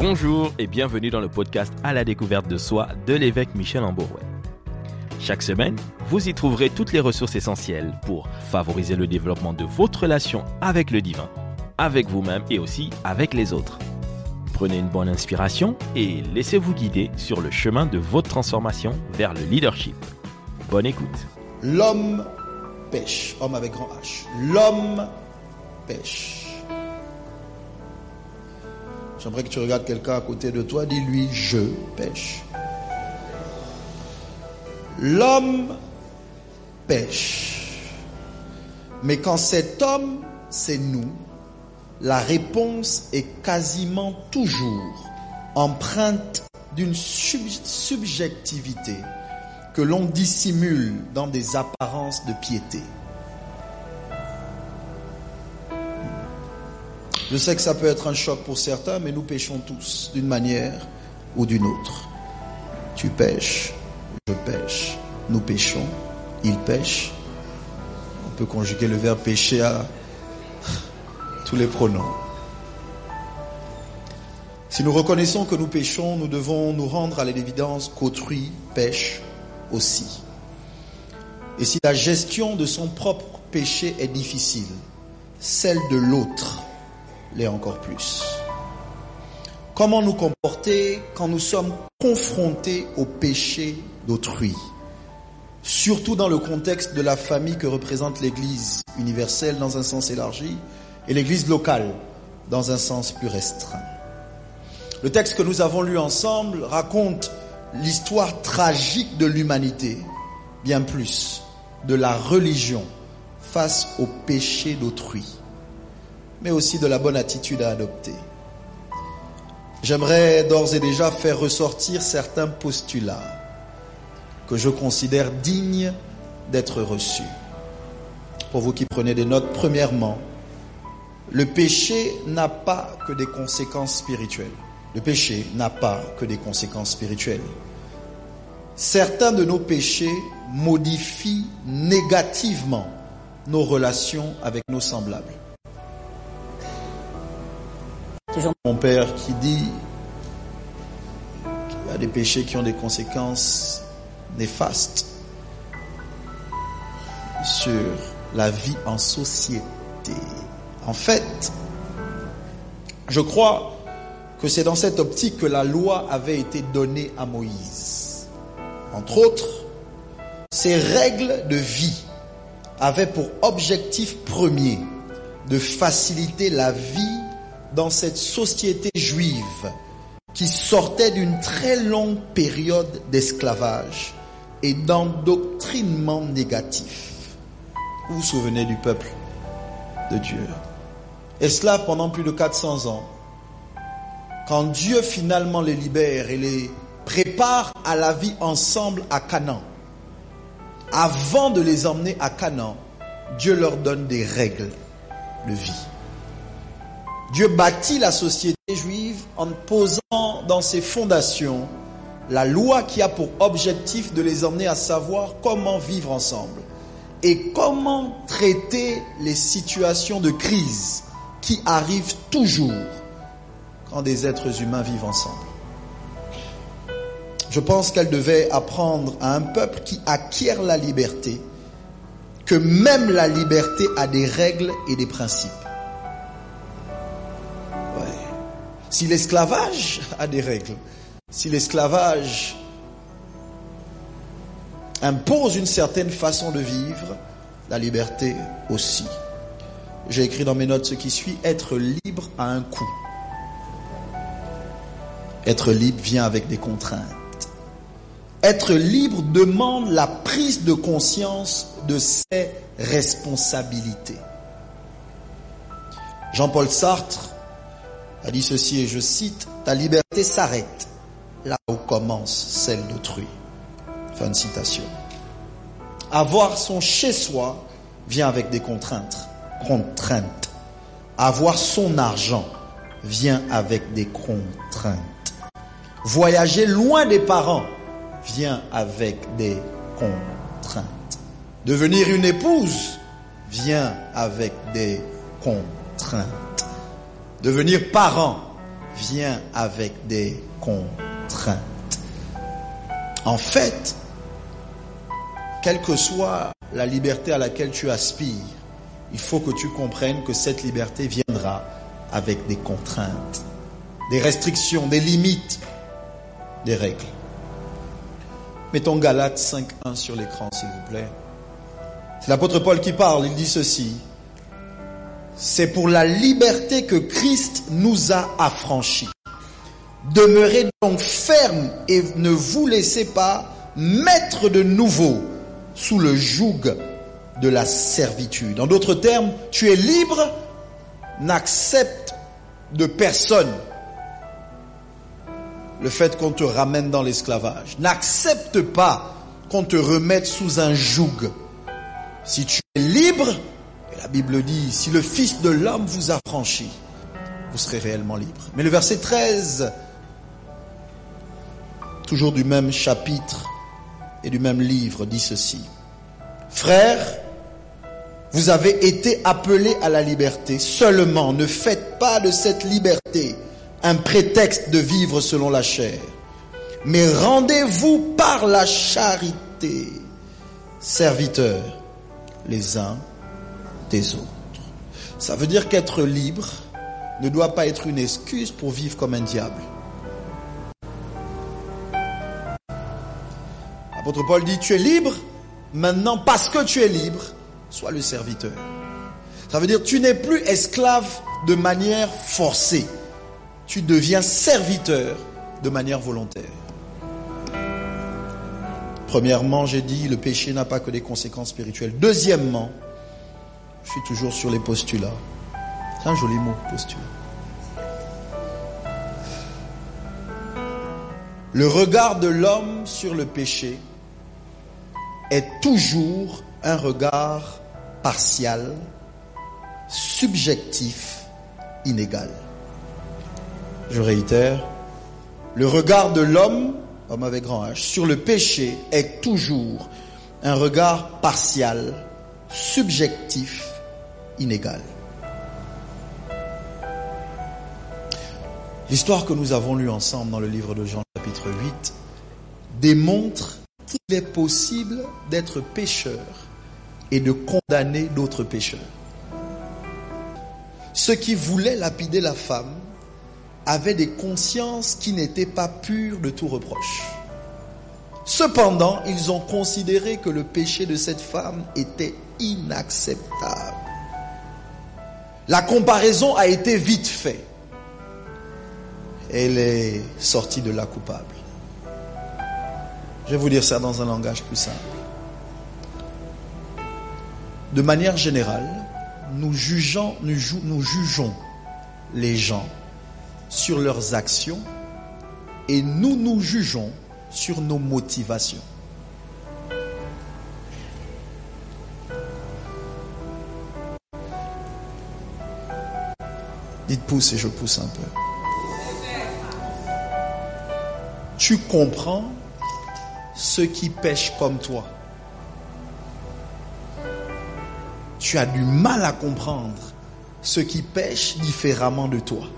Bonjour et bienvenue dans le podcast À la découverte de soi de l'évêque Michel Amborouet. Chaque semaine, vous y trouverez toutes les ressources essentielles pour favoriser le développement de votre relation avec le divin, avec vous-même et aussi avec les autres. Prenez une bonne inspiration et laissez-vous guider sur le chemin de votre transformation vers le leadership. Bonne écoute. L'homme pêche, homme avec grand H. L'homme pêche. J'aimerais que tu regardes quelqu'un à côté de toi, dis-lui, je pêche. L'homme pêche. Mais quand cet homme, c'est nous, la réponse est quasiment toujours empreinte d'une subjectivité que l'on dissimule dans des apparences de piété. Je sais que ça peut être un choc pour certains, mais nous péchons tous d'une manière ou d'une autre. Tu pêches, je pêche, nous péchons, il pêche. On peut conjuguer le verbe pécher à tous les pronoms. Si nous reconnaissons que nous péchons, nous devons nous rendre à l'évidence qu'autrui pêche aussi. Et si la gestion de son propre péché est difficile, celle de l'autre l'est encore plus. Comment nous comporter quand nous sommes confrontés au péché d'autrui, surtout dans le contexte de la famille que représente l'Église universelle dans un sens élargi et l'Église locale dans un sens plus restreint. Le texte que nous avons lu ensemble raconte l'histoire tragique de l'humanité, bien plus de la religion face au péché d'autrui, mais aussi de la bonne attitude à adopter. J'aimerais d'ores et déjà faire ressortir certains postulats que je considère dignes d'être reçus. Pour vous qui prenez des notes, premièrement, le péché n'a pas que des conséquences spirituelles. Le péché n'a pas que des conséquences spirituelles. Certains de nos péchés modifient négativement nos relations avec nos semblables. Mon père qui dit qu'il y a des péchés qui ont des conséquences néfastes sur la vie en société. En fait, je crois que c'est dans cette optique que la loi avait été donnée à Moïse. Entre autres, ces règles de vie avaient pour objectif premier de faciliter la vie dans cette société juive qui sortait d'une très longue période d'esclavage et d'endoctrinement négatif. Vous vous souvenez du peuple de Dieu, esclaves pendant plus de 400 ans. Quand Dieu finalement les libère et les prépare à la vie ensemble à Canaan, avant de les emmener à Canaan, Dieu leur donne des règles de vie. Dieu bâtit la société juive en posant dans ses fondations la loi qui a pour objectif de les emmener à savoir comment vivre ensemble et comment traiter les situations de crise qui arrivent toujours quand des êtres humains vivent ensemble. Je pense qu'elle devait apprendre à un peuple qui acquiert la liberté que même la liberté a des règles et des principes. Si l'esclavage a des règles, si l'esclavage impose une certaine façon de vivre, la liberté aussi. J'ai écrit dans mes notes ce qui suit: être libre a un coût. Être libre vient avec des contraintes. Être libre demande la prise de conscience de ses responsabilités. Jean-Paul Sartre a dit ceci, et je cite: ta liberté s'arrête là où commence celle d'autrui. Fin de citation. Avoir son chez-soi vient avec des contraintes. Avoir son argent vient avec des contraintes. Voyager loin des parents vient avec des contraintes. Devenir une épouse vient avec des contraintes. Devenir parent vient avec des contraintes. En fait, quelle que soit la liberté à laquelle tu aspires, il faut que tu comprennes que cette liberté viendra avec des contraintes, des restrictions, des limites, des règles. Mettons Galates 5.1 sur l'écran, s'il vous plaît. C'est l'apôtre Paul qui parle, il dit ceci. C'est pour la liberté que Christ nous a affranchis. Demeurez donc fermes et ne vous laissez pas mettre de nouveau sous le joug de la servitude. En d'autres termes, tu es libre, n'accepte de personne le fait qu'on te ramène dans l'esclavage. N'accepte pas qu'on te remette sous un joug. Si tu es libre, et la Bible dit, si le Fils de l'homme vous a franchi, vous serez réellement libre. Mais le verset 13, toujours du même chapitre et du même livre, dit ceci. Frères, vous avez été appelés à la liberté. Seulement, ne faites pas de cette liberté un prétexte de vivre selon la chair, mais rendez-vous par la charité, serviteurs les uns des autres. Ça veut dire qu'être libre ne doit pas être une excuse pour vivre comme un diable. L'apôtre Paul dit, tu es libre, maintenant parce que tu es libre, sois le serviteur. Ça veut dire tu n'es plus esclave de manière forcée. Tu deviens serviteur de manière volontaire. Premièrement, j'ai dit, le péché n'a pas que des conséquences spirituelles. Deuxièmement, je suis toujours sur les postulats. C'est un joli mot, postulat. Le regard de l'homme sur le péché est toujours un regard partial, subjectif, inégal. Je réitère, le regard de l'homme, homme avec grand H, sur le péché est toujours un regard partial, subjectif, inégal. L'histoire que nous avons lue ensemble dans le livre de Jean, chapitre 8, démontre qu'il est possible d'être pécheur et de condamner d'autres pécheurs. Ceux qui voulaient lapider la femme avaient des consciences qui n'étaient pas pures de tout reproche. Cependant, ils ont considéré que le péché de cette femme était inacceptable. La comparaison a été vite faite. Elle est sortie de là coupable. Je vais vous dire ça dans un langage plus simple. De manière générale, nous jugeons les gens sur leurs actions et nous jugeons sur nos motivations. Dites pouce et je pousse un peu. Tu comprends ceux qui pêchent comme toi. Tu as du mal à comprendre ceux qui pêchent différemment de toi.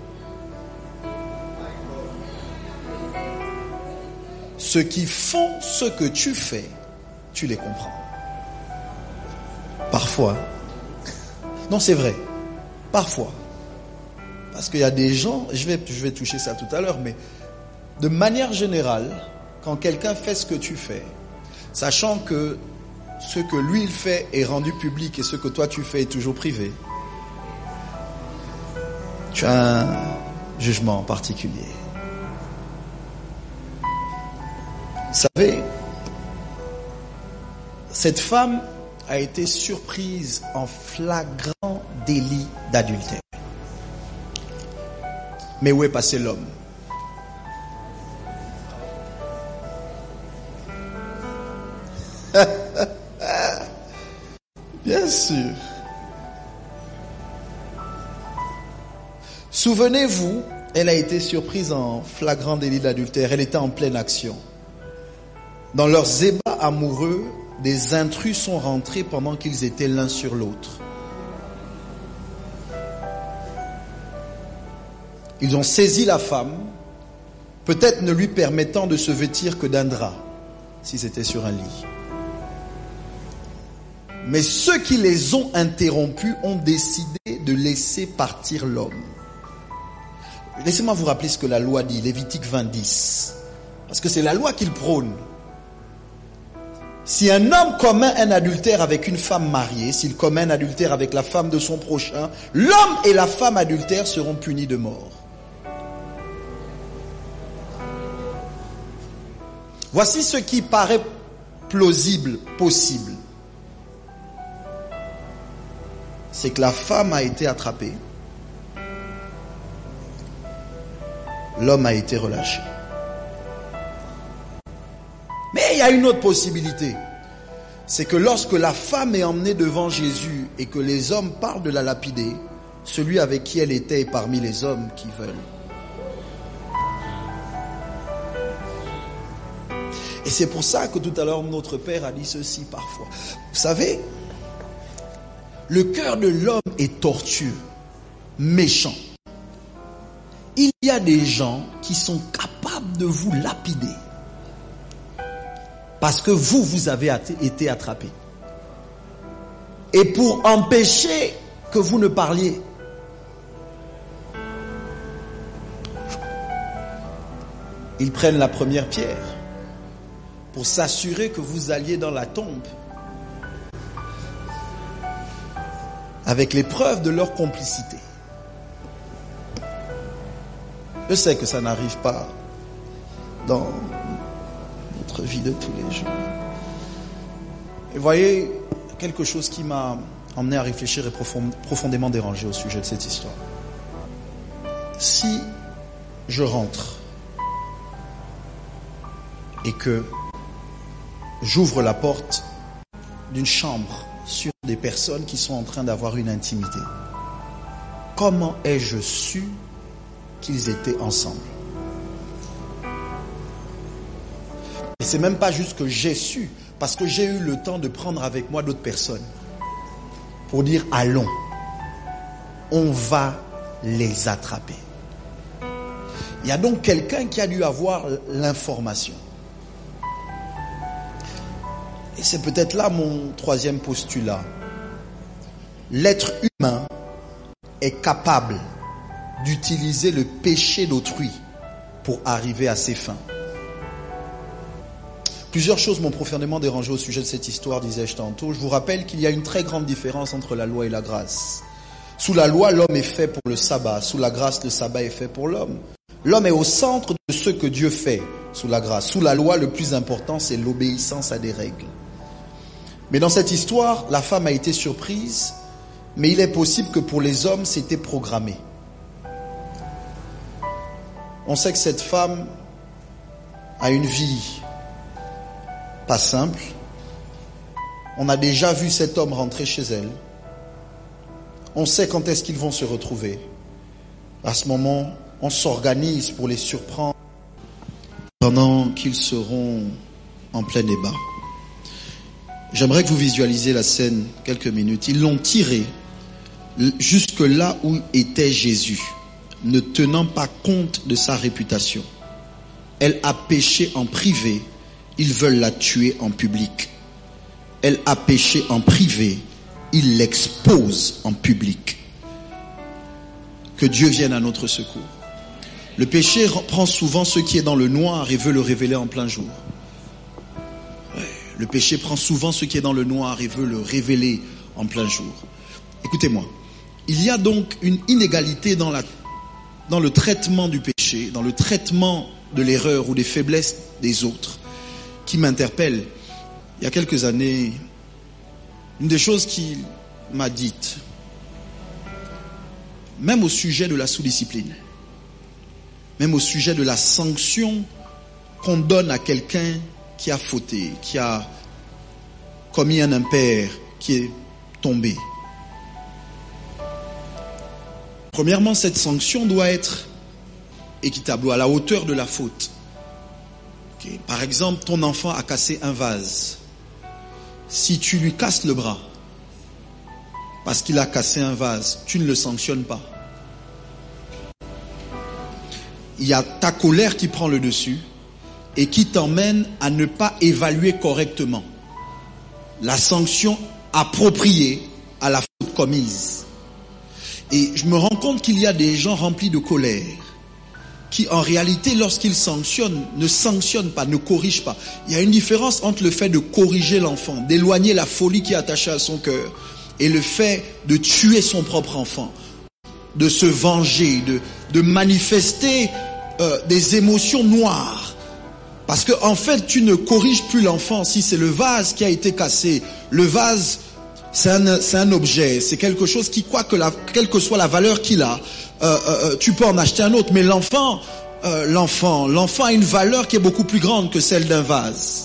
Ceux qui font ce que tu fais, tu les comprends. Parfois. Non, c'est vrai. Parfois. Parce qu'il y a des gens, je vais toucher ça tout à l'heure, mais de manière générale, quand quelqu'un fait ce que tu fais, sachant que ce que lui il fait est rendu public et ce que toi tu fais est toujours privé, tu as un jugement particulier. Vous savez, cette femme a été surprise en flagrant délit d'adultère. Mais où est passé l'homme? Bien sûr. Souvenez-vous, elle a été surprise en flagrant délit d'adultère. Elle était en pleine action. Dans leurs ébats amoureux, des intrus sont rentrés pendant qu'ils étaient l'un sur l'autre. Ils ont saisi la femme, peut-être ne lui permettant de se vêtir que d'un drap, si c'était sur un lit. Mais ceux qui les ont interrompus ont décidé de laisser partir l'homme. Laissez-moi vous rappeler ce que la loi dit, Lévitique 20:10. Parce que c'est la loi qu'il prône. Si un homme commet un adultère avec une femme mariée, s'il commet un adultère avec la femme de son prochain, l'homme et la femme adultère seront punis de mort. Voici ce qui paraît plausible, possible. C'est que la femme a été attrapée, l'homme a été relâché. Mais il y a une autre possibilité. C'est que lorsque la femme est emmenée devant Jésus et que les hommes parlent de la lapider, celui avec qui elle était est parmi les hommes qui veulent. Et c'est pour ça que tout à l'heure notre Père a dit ceci parfois. Vous savez, le cœur de l'homme est tortueux, méchant. Il y a des gens qui sont capables de vous lapider. Parce que vous avez été attrapé. Et pour empêcher que vous ne parliez, ils prennent la première pierre pour s'assurer que vous alliez dans la tombe avec les preuves de leur complicité. Je sais que ça n'arrive pas dans notre vie de tous les jours. Et voyez, quelque chose qui m'a emmené à réfléchir et profondément dérangé au sujet de cette histoire. Si je rentre et que j'ouvre la porte d'une chambre sur des personnes qui sont en train d'avoir une intimité, comment ai-je su qu'ils étaient ensemble? Et c'est même pas juste que j'ai su, parce que j'ai eu le temps de prendre avec moi d'autres personnes pour dire allons, on va les attraper. Il y a donc quelqu'un qui a dû avoir l'information. Et c'est peut-être là mon troisième postulat. L'être humain est capable d'utiliser le péché d'autrui pour arriver à ses fins. Plusieurs choses m'ont profondément dérangé au sujet de cette histoire, disais-je tantôt. Je vous rappelle qu'il y a une très grande différence entre la loi et la grâce. Sous la loi, l'homme est fait pour le sabbat. Sous la grâce, le sabbat est fait pour l'homme. L'homme est au centre de ce que Dieu fait sous la grâce. Sous la loi, le plus important, c'est l'obéissance à des règles. Mais dans cette histoire, la femme a été surprise, mais il est possible que pour les hommes, c'était programmé. On sait que cette femme a une vie pas simple. On a déjà vu cet homme rentrer chez elle. On sait quand est-ce qu'ils vont se retrouver. À ce moment, on s'organise pour les surprendre pendant qu'ils seront en plein débat. J'aimerais que vous visualisiez la scène quelques minutes. Ils l'ont tiré jusque là où était Jésus, ne tenant pas compte de sa réputation. Elle a péché en privé. Ils veulent la tuer en public. Elle a péché en privé. Ils l'exposent en public. Que Dieu vienne à notre secours. Le péché prend souvent ce qui est dans le noir et veut le révéler en plein jour. Le péché prend souvent ce qui est dans le noir et veut le révéler en plein jour. Écoutez-moi. Il y a donc une inégalité dans le traitement du péché, dans le traitement de l'erreur ou des faiblesses des autres, qui m'interpelle. Il y a quelques années, une des choses qu'il m'a dites, même au sujet de la sous-discipline, même au sujet de la sanction qu'on donne à quelqu'un qui a fauté, qui a commis un impair, qui est tombé. Premièrement, cette sanction doit être équitable ou à la hauteur de la faute. Okay. Par exemple, ton enfant a cassé un vase. Si tu lui casses le bras parce qu'il a cassé un vase, tu ne le sanctionnes pas. il y a ta colère qui prend le dessus et qui t'emmène à ne pas évaluer correctement la sanction appropriée à la faute commise. Et je me rends compte qu'il y a des gens remplis de colère qui en réalité, lorsqu'ils sanctionnent, ne sanctionnent pas, ne corrigent pas. Il y a une différence entre le fait de corriger l'enfant, d'éloigner la folie qui est attachée à son cœur, et le fait de tuer son propre enfant, de se venger, de manifester des émotions noires. Parce que en fait, tu ne corriges plus l'enfant si c'est le vase qui a été cassé. Le vase, c'est un objet, c'est quelque chose qui, quelle que soit la valeur qu'il a, tu peux en acheter un autre. Mais l'enfant a une valeur qui est beaucoup plus grande que celle d'un vase.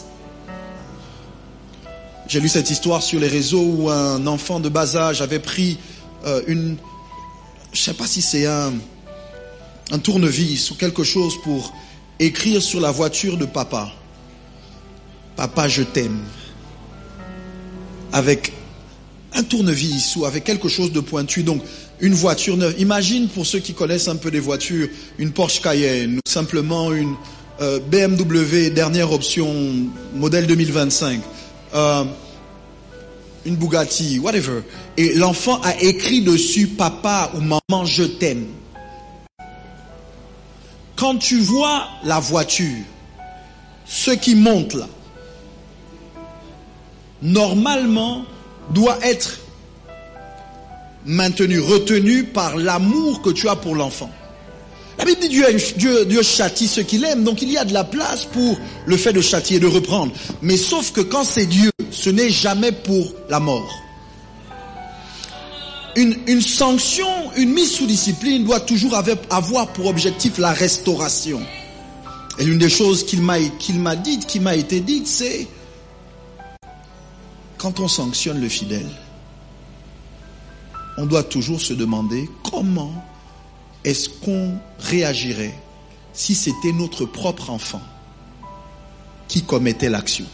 J'ai lu cette histoire sur les réseaux où un enfant de bas âge avait pris je sais pas si c'est un tournevis ou quelque chose pour écrire sur la voiture de papa. Papa, je t'aime. Avec un tournevis ou avec quelque chose de pointu. Donc, une voiture neuve. Imagine, pour ceux qui connaissent un peu des voitures, une Porsche Cayenne ou simplement une BMW dernière option, modèle 2025. Une Bugatti, whatever. Et l'enfant a écrit dessus, papa ou maman, je t'aime. Quand tu vois la voiture, ce qui monte là, normalement, doit être maintenu, retenu par l'amour que tu as pour l'enfant. La Bible dit Dieu châtie ceux qu'il aime, donc il y a de la place pour le fait de châtier, de reprendre. Mais sauf que quand c'est Dieu, ce n'est jamais pour la mort. Une sanction, une mise sous discipline doit toujours avoir pour objectif la restauration. Et l'une des choses qui m'a été dite, c'est quand on sanctionne le fidèle, on doit toujours se demander comment est-ce qu'on réagirait si c'était notre propre enfant qui commettait l'action.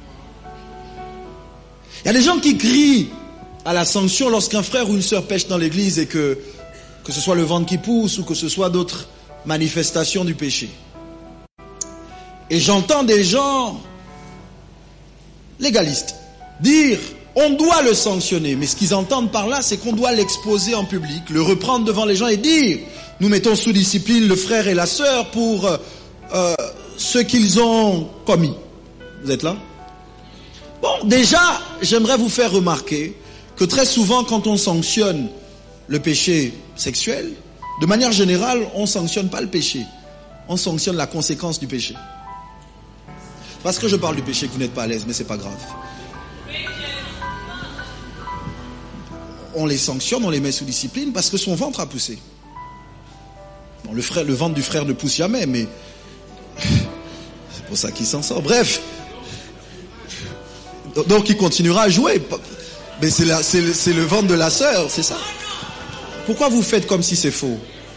Il y a des gens qui crient à la sanction lorsqu'un frère ou une sœur pêche dans l'église et que ce soit le ventre qui pousse ou que ce soit d'autres manifestations du péché. Et j'entends des gens légalistes dire on doit le sanctionner, mais ce qu'ils entendent par là, c'est qu'on doit l'exposer en public, le reprendre devant les gens et dire nous mettons sous discipline le frère et la sœur pour ce qu'ils ont commis. Vous êtes là? Bon, déjà, j'aimerais vous faire remarquer que très souvent, quand on sanctionne le péché sexuel, de manière générale, on ne sanctionne pas le péché. On sanctionne la conséquence du péché. Parce que je parle du péché que vous n'êtes pas à l'aise, mais c'est pas grave. On les sanctionne, on les met sous discipline parce que son ventre a poussé. Bon, le ventre du frère ne pousse jamais, mais c'est pour ça qu'il s'en sort. Bref. Donc il continuera à jouer. Mais c'est le ventre de la sœur, c'est ça. Pourquoi vous faites comme si c'est faux?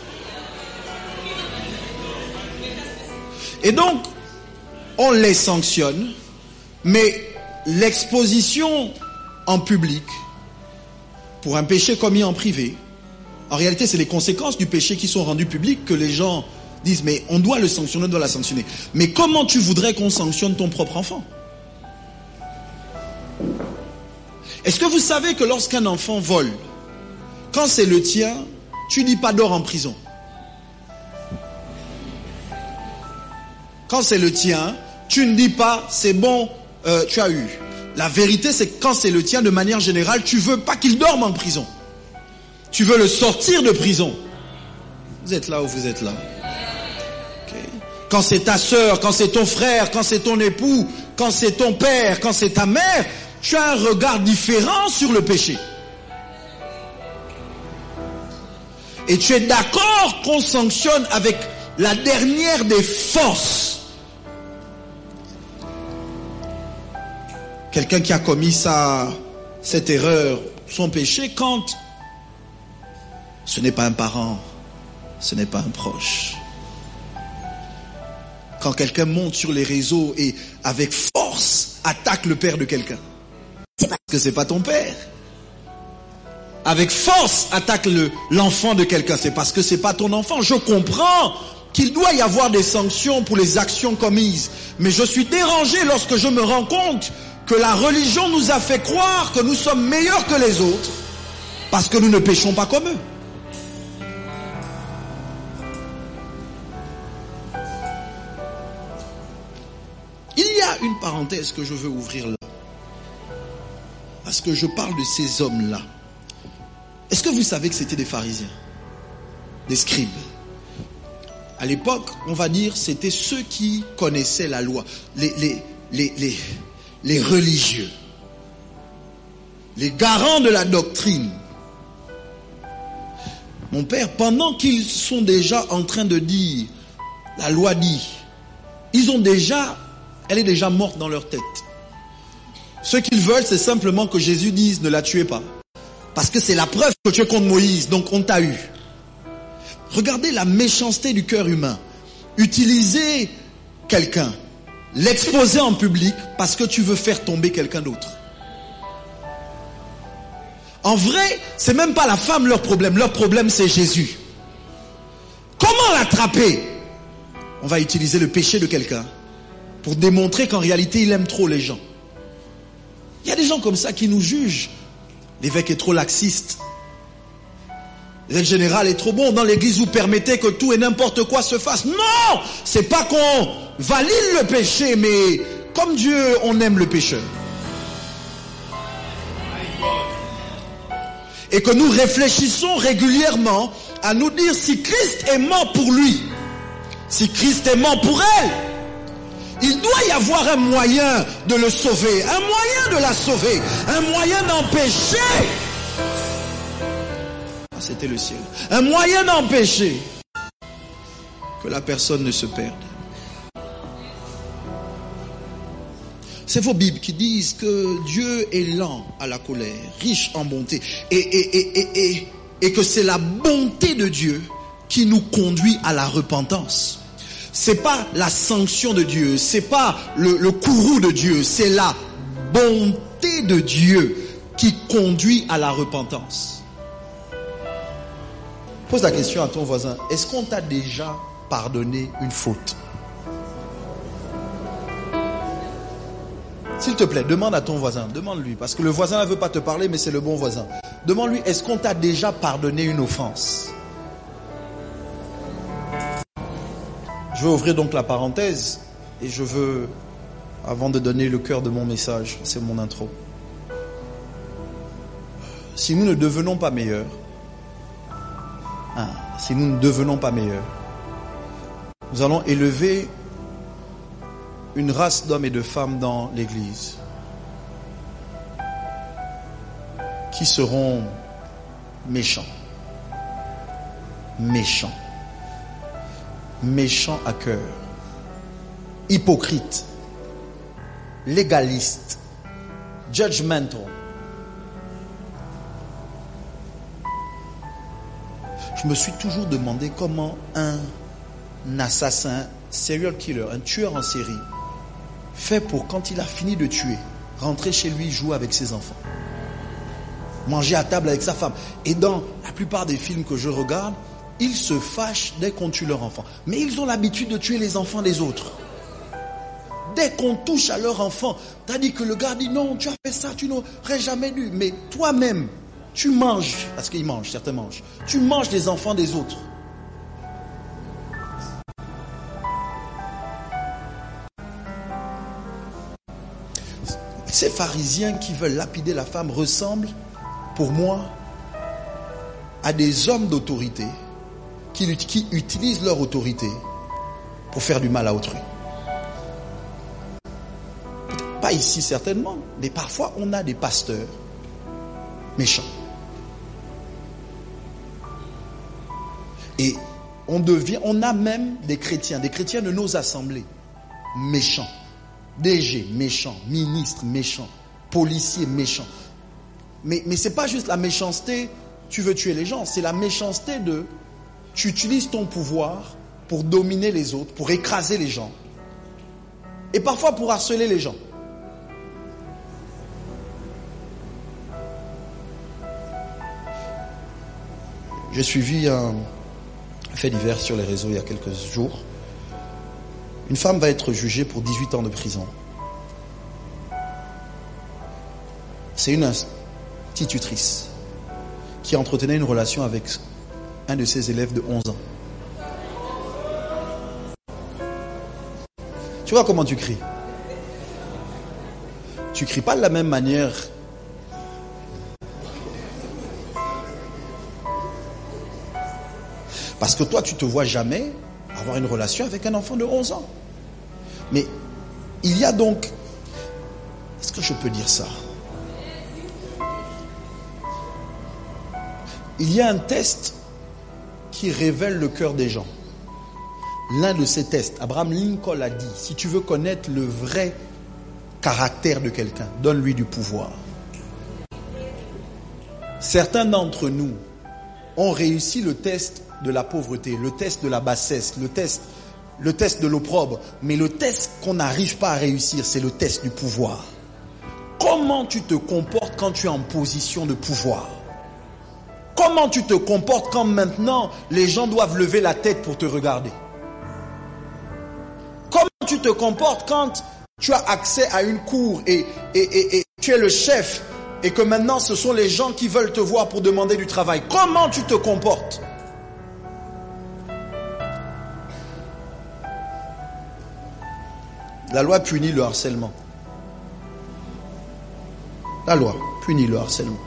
Et donc, on les sanctionne, mais l'exposition en public pour un péché commis en privé, en réalité, c'est les conséquences du péché qui sont rendues publiques que les gens disent, mais on doit le sanctionner, on doit la sanctionner. Mais comment tu voudrais qu'on sanctionne ton propre enfant? Est-ce que vous savez que lorsqu'un enfant vole, quand c'est le tien, tu dis pas dors en prison? Quand c'est le tien, tu ne dis pas c'est bon, tu as eu. La vérité, c'est que quand c'est le tien, de manière générale, tu veux pas qu'il dorme en prison. Tu veux le sortir de prison. Vous êtes là ou vous êtes là? Okay. Quand c'est ta sœur, quand c'est ton frère, quand c'est ton époux, quand c'est ton père, quand c'est ta mère, tu as un regard différent sur le péché. Et tu es d'accord qu'on sanctionne avec la dernière des forces. Quelqu'un qui a commis cette erreur, son péché, quand ce n'est pas un parent, ce n'est pas un proche. Quand quelqu'un monte sur les réseaux et avec force attaque le père de quelqu'un, c'est parce que c'est pas ton père. Avec force attaque l'enfant de quelqu'un, c'est parce que c'est pas ton enfant. Je comprends qu'il doit y avoir des sanctions pour les actions commises. Mais je suis dérangé lorsque je me rends compte que la religion nous a fait croire que nous sommes meilleurs que les autres parce que nous ne péchons pas comme eux. Il y a une parenthèse que je veux ouvrir là. Parce que je parle de ces hommes-là. Est-ce que vous savez que c'était des pharisiens? Des scribes? À l'époque, on va dire, c'était ceux qui connaissaient la loi. Les religieux. Les garants de la doctrine. Mon père, pendant qu'ils sont déjà en train de dire, la loi dit, elle est déjà morte dans leur tête. Ce qu'ils veulent, c'est simplement que Jésus dise, ne la tuez pas. Parce que c'est la preuve que tu es contre Moïse, donc on t'a eu. Regardez la méchanceté du cœur humain. Utiliser quelqu'un, l'exposer en public parce que tu veux faire tomber quelqu'un d'autre. En vrai, c'est même pas la femme leur problème. Leur problème, c'est Jésus. Comment l'attraper? On va utiliser le péché de quelqu'un pour démontrer qu'en réalité, il aime trop les gens. Il y a des gens comme ça qui nous jugent. L'évêque est trop laxiste. L'évêque général est trop bon. Dans l'église, vous permettez que tout et n'importe quoi se fasse. Non! C'est pas qu'on valide le péché, mais comme Dieu, on aime le pécheur. Et que nous réfléchissons régulièrement à nous dire si Christ est mort pour lui, si Christ est mort pour elle, il doit y avoir un moyen de le sauver, un moyen de la sauver, un moyen d'empêcher. Ah, c'était le ciel. Un moyen d'empêcher que la personne ne se perde. C'est vos Bibles qui disent que Dieu est lent à la colère, riche en bonté, et que c'est la bonté de Dieu qui nous conduit à la repentance. C'est pas la sanction de Dieu, c'est pas le courroux de Dieu, c'est la bonté de Dieu qui conduit à la repentance. Pose la question à ton voisin, est-ce qu'on t'a déjà pardonné une faute? S'il te plaît, demande à ton voisin, demande-lui, parce que le voisin ne veut pas te parler, mais c'est le bon voisin. Demande-lui, est-ce qu'on t'a déjà pardonné une offense? Je veux ouvrir donc la parenthèse et je veux, avant de donner le cœur de mon message, c'est mon intro. Si nous ne devenons pas meilleurs, nous allons élever une race d'hommes et de femmes dans l'Église qui seront méchants à cœur, hypocrites, légalistes, judgmental. Je me suis toujours demandé comment un assassin, serial killer, un tueur en série, fait pour, quand il a fini de tuer, rentrer chez lui, jouer avec ses enfants, manger à table avec sa femme. Et dans la plupart des films que je regarde, ils se fâchent dès qu'on tue leur enfant. Mais ils ont l'habitude de tuer les enfants des autres. Dès qu'on touche à leur enfant, tandis que le gars dit non, tu as fait ça, tu n'aurais jamais dû. Mais toi-même, tu manges, parce qu'ils mangent, certains mangent, tu manges les enfants des autres. Ces pharisiens qui veulent lapider la femme ressemblent, pour moi, à des hommes d'autorité qui utilisent leur autorité pour faire du mal à autrui. Pas ici certainement, mais parfois on a des pasteurs méchants. Et on a même des chrétiens de nos assemblées méchants. DG méchants, ministres méchants, policiers méchants. Mais c'est pas juste la méchanceté, tu veux tuer les gens, c'est la méchanceté de tu utilises ton pouvoir pour dominer les autres, pour écraser les gens. Et parfois pour harceler les gens. J'ai suivi un fait divers sur les réseaux il y a quelques jours. Une femme va être jugée pour 18 ans de prison. C'est une institutrice qui entretenait une relation avec un de ses élèves de 11 ans. Tu vois comment tu cries? Tu cries pas de la même manière. Parce que toi, tu te vois jamais avoir une relation avec un enfant de 11 ans. Mais il y a donc... Est-ce que je peux dire ça? Il y a un test qui révèle le cœur des gens. L'un de ces tests, Abraham Lincoln a dit, si tu veux connaître le vrai caractère de quelqu'un, donne-lui du pouvoir. Certains d'entre nous ont réussi le test de la pauvreté, le test de la bassesse, le test de l'opprobre. Mais le test qu'on n'arrive pas à réussir, c'est le test du pouvoir. Comment tu te comportes quand tu es en position de pouvoir? Comment tu te comportes quand maintenant les gens doivent lever la tête pour te regarder? Comment tu te comportes quand tu as accès à une cour et tu es le chef et que maintenant ce sont les gens qui veulent te voir pour demander du travail? Comment tu te comportes? La loi punit le harcèlement. La loi punit le harcèlement.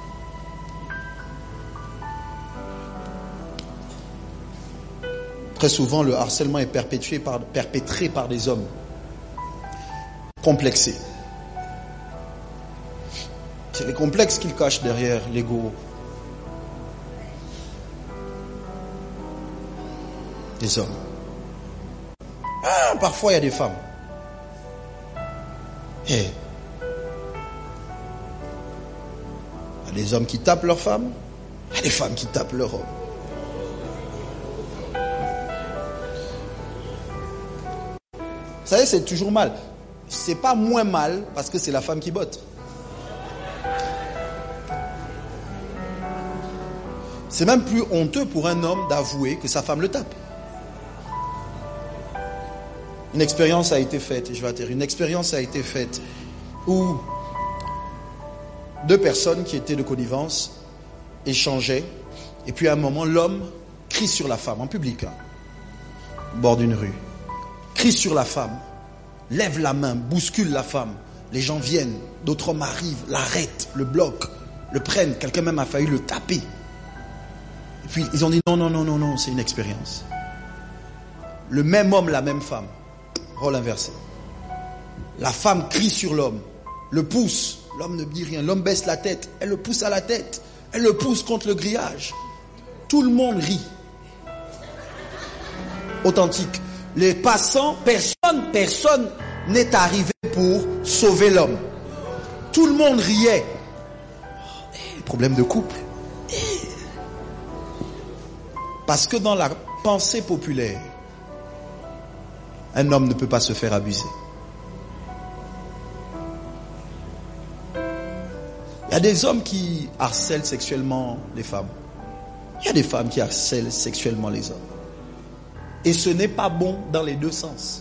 Très souvent, le harcèlement est perpétré par des hommes complexés. C'est les complexes qu'ils cachent derrière l'ego des hommes. Parfois, il y a des femmes. Il y a des hommes qui tapent leurs femmes, il y a des femmes qui tapent leurs hommes. Vous savez, c'est toujours mal. C'est pas moins mal parce que c'est la femme qui botte. C'est même plus honteux pour un homme d'avouer que sa femme le tape. Une expérience a été faite, et je vais atterrir, une expérience a été faite où deux personnes qui étaient de connivence échangeaient, et puis à un moment, l'homme crie sur la femme, en public, au bord d'une rue. Crie sur la femme, lève la main, bouscule la femme. Les gens viennent, d'autres hommes arrivent, l'arrêtent, le bloquent, le prennent. Quelqu'un même a failli le taper. Et puis ils ont dit non, c'est une expérience. Le même homme, la même femme. Rôle inversé. La femme crie sur l'homme, le pousse. L'homme ne dit rien. L'homme baisse la tête. Elle le pousse à la tête. Elle le pousse contre le grillage. Tout le monde rit. Authentique. Les passants, personne n'est arrivé pour sauver l'homme. Tout le monde riait. Problème de couple. Parce que dans la pensée populaire, un homme ne peut pas se faire abuser. Il y a des hommes qui harcèlent sexuellement les femmes. Il y a des femmes qui harcèlent sexuellement les hommes. Et ce n'est pas bon dans les deux sens.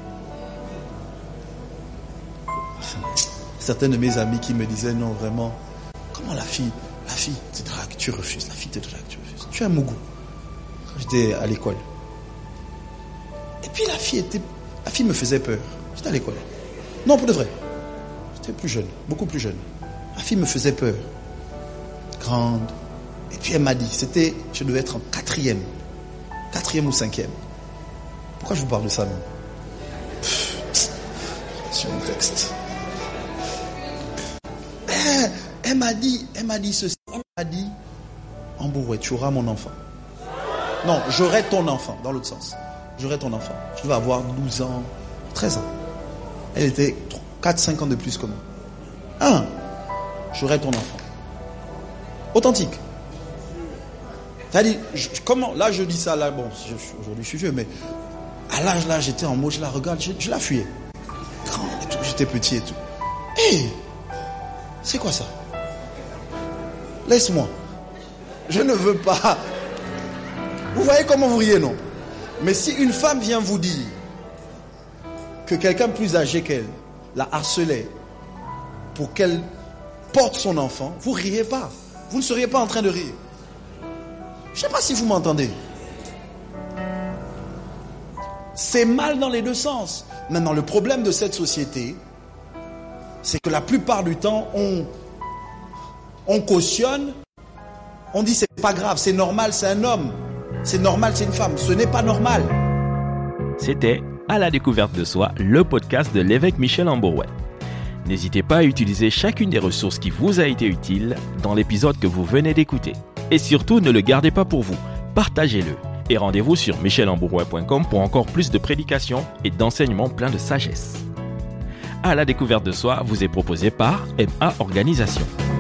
Certains de mes amis qui me disaient non vraiment, comment la fille te drague, tu refuses, la fille te drague, tu refuses. Tu es un mougou. Quand j'étais à l'école. Et puis la fille me faisait peur. J'étais à l'école. Non, pour de vrai. J'étais plus jeune, beaucoup plus jeune. La fille me faisait peur. Grande. Et puis elle m'a dit, je devais être en quatrième ou cinquième. Pourquoi je vous parle de ça, non? Sur le texte. Elle m'a dit ceci. Elle m'a dit, Ambourouet, tu auras mon enfant. Non, j'aurai ton enfant, dans l'autre sens. J'aurai ton enfant. Je devais avoir 12 ans, 13 ans. Elle était 4-5 ans de plus que moi. J'aurai ton enfant. Authentique. C'est-à-dire, comment, là je dis ça, là, bon, aujourd'hui je suis vieux, mais à l'âge là, j'étais en mode, je la regarde, je la fuyais. Grand et tout, j'étais petit et tout. C'est quoi ça? Laisse-moi. Je ne veux pas. Vous voyez comment vous riez, non? Mais si une femme vient vous dire que quelqu'un plus âgé qu'elle la harcelait pour qu'elle porte son enfant, vous ne riez pas. Vous ne seriez pas en train de rire. Je ne sais pas si vous m'entendez. C'est mal dans les deux sens. Maintenant, le problème de cette société, c'est que la plupart du temps, on cautionne, on dit c'est pas grave, c'est normal, c'est un homme, c'est normal, c'est une femme. Ce n'est pas normal. C'était À la découverte de soi, le podcast de l'évêque Michel Amborouet. N'hésitez pas à utiliser chacune des ressources qui vous a été utile dans l'épisode que vous venez d'écouter. Et surtout, ne le gardez pas pour vous, partagez-le. Et rendez-vous sur michelambourouet.com pour encore plus de prédications et d'enseignements pleins de sagesse. À la découverte de soi vous est proposé par MA Organisation.